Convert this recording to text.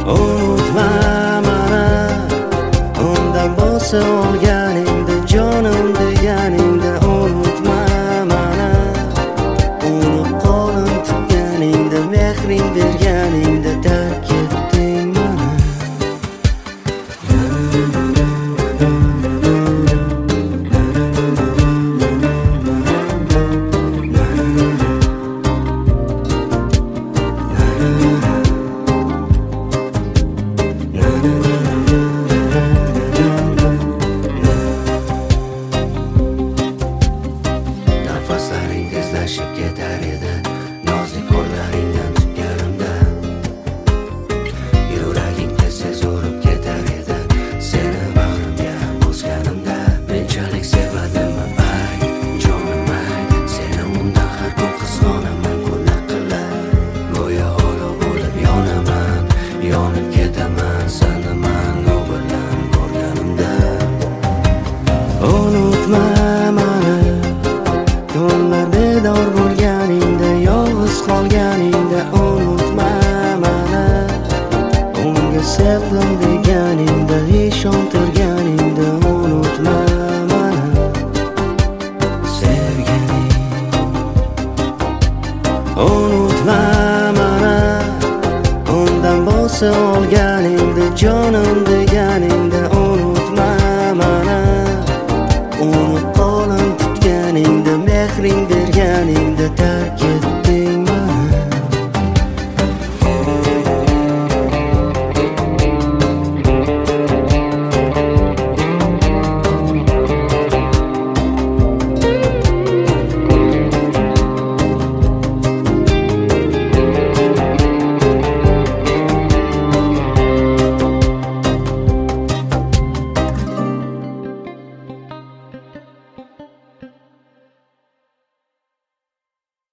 Unutma mani, undan bo'lsa olganingda, jonim deganingda. Unutma mani, uni qo'lim tutganingda, mehring berganingda tark etding mani. Nafaslaring tezlashib ketar edi, nozik qo'llaringdan tutganimda. Yuraging tez-tez urib ketar edi, seni bag'rimga bosganimda. Menchalik sevadimmi ay, jonim ay, seni undan har kun qizg'onaman, qo'llab-quvvat. Go'yo olov bo'lib yonaman, yonib ketaman, sanaman u bilan ko'rganimda. Unutma mani, tunlar bedor bo'lganingda, yolg'iz qolganingda. Unutma mani, unga sevdim deganingda, ishontirganingda. Unutma mani, sevganing. Unutma mani, undan bo'lsa olganingda, jonim deganingda.